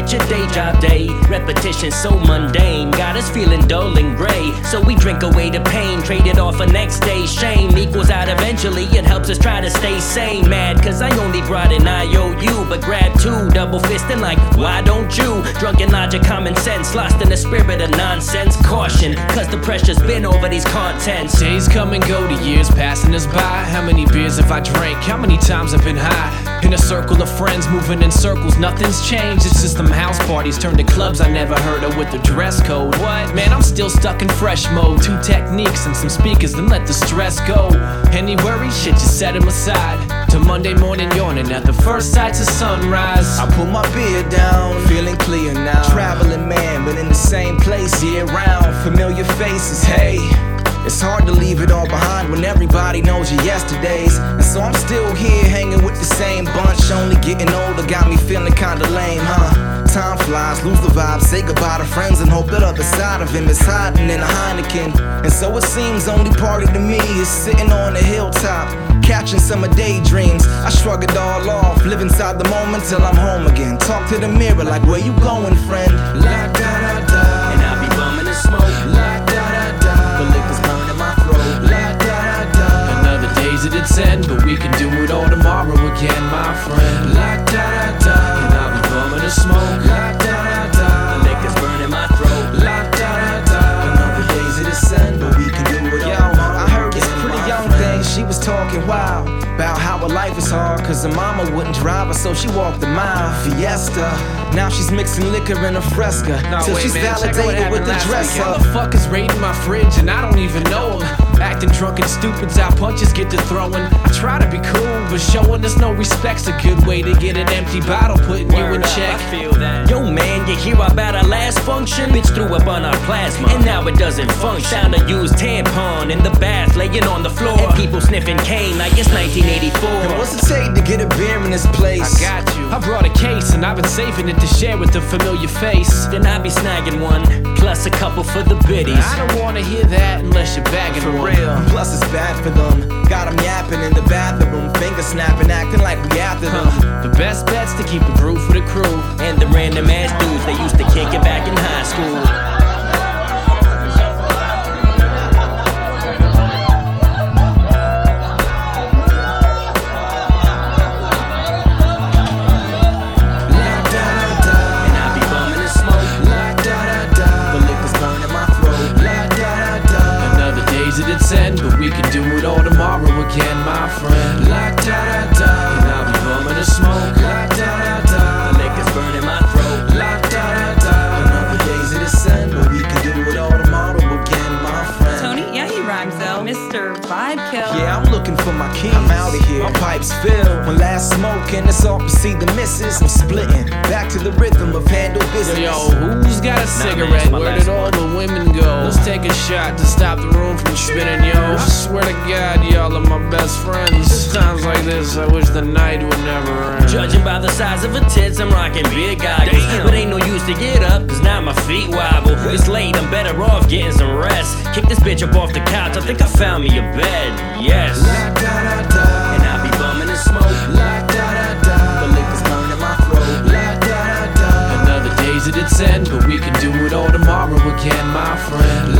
get your day job day. Repetition so mundane, got us feeling dull and gray. So we drink away the pain, trade it off for next day's shame. Equals out eventually, it helps us try to stay sane. Mad cause I only brought an IOU, but grab two, double fisting like, why don't you? Drunken logic, common sense, lost in the spirit of nonsense. Caution, cause the pressure's been over these contents. Days come and go, the years passing us by. How many beers have I drank? How many times I've been high? In a circle of friends, moving in circles, nothing's changed. It's just them house parties turned to clubs I never heard of with the dress code. What? Man, I'm still stuck in fresh mode. 2 techniques and some speakers, then let the stress go. Any worries, shit, just set them aside. To Monday morning yawning at the first sights of sunrise. I put my beer down, feeling clear now. Traveling man, but in the same place year round. Familiar faces, hey. It's hard to leave it all behind when everybody knows your yesterdays. And so I'm still here hanging with the same bunch. Only getting older got me feeling kinda lame, huh? Time flies, lose the vibe, say goodbye to friends and hope that other side of him is hiding in a Heineken. And so it seems only party to me is sitting on the hilltop, catching summer daydreams. I shrug it all off, live inside the moment till I'm home again. Talk to the mirror like, where you going, friend? La da da da. And I'll be bumming and smoke. La da da da. The liquor's burning my throat. La da da da. Another day's at its end, but we can do it all tomorrow again, my friend. La da da da. And I'll be bumming and smoke. La da da da. The liquor's burning my throat. La da da da. Another day's at its end, but we can do it all tomorrow. I heard this pretty young thing, she was talking wild about how her life is hard cause her mama wouldn't drive her, so she walked a mile. Fiesta. Now she's mixing liquor in a Fresca till she's validated with the dresser. How the fuck is raiding my fridge and I don't even know him? Acting drunk and stupid's how punches get to throwing. I try to be cool, but showing us no respect's a good way to get an empty bottle putting you in check. I feel that. Yo man, you hear about our last function? Bitch threw up on our plasma, and now it doesn't function. Found a used tampon in the bath, laying on the floor, and people sniffing cane like it's 1984. And what's it take to get a beer in this place? I got you. I brought a case and I've been saving it to share with a familiar face. Then I be snagging one, plus a couple for the biddies. I don't wanna hear that unless you're bagging For one. real, plus it's bad for them. Got them yapping in the bathroom, finger snapping, acting like we after them. The best bet's to keep the brew for the crew. And the random ass dudes that used to kick it back in high school. At its end, but we can do it all tomorrow again, my friend. La da da da. And I'll be bumming and smoke. La da da da. The liquor's burning my throat. La da da da. Another day's at its end, but we can do it all tomorrow again, my friend. Tony, yeah, he rhymes though. Mr. Vibe Kill. Yeah, I'm looking for my keys. I'm out of here. My pipe's filled. When last smoking, it's all to see the misses. I'm splitting back to the rhythm of handle business. Yo, who's got a cigarette? my Where last did all the women go? Let's take a shot to stop the room from spinning, yo. I swear to God, y'all are my best friends. Times like this, I wish the night would never end. Judging by the size of her tits, I'm rocking big goggles. But ain't no use to get up, cause now my feet wobble. It's late, I'm better off getting some rest. Kick this bitch up off the couch, I think I found me a bed, yes. La da da da. And I'll be bumming and smoke. La da da da. The liquor's burning my throat. La da da da. Another day's at its end, but we can do it all tomorrow again, my friend.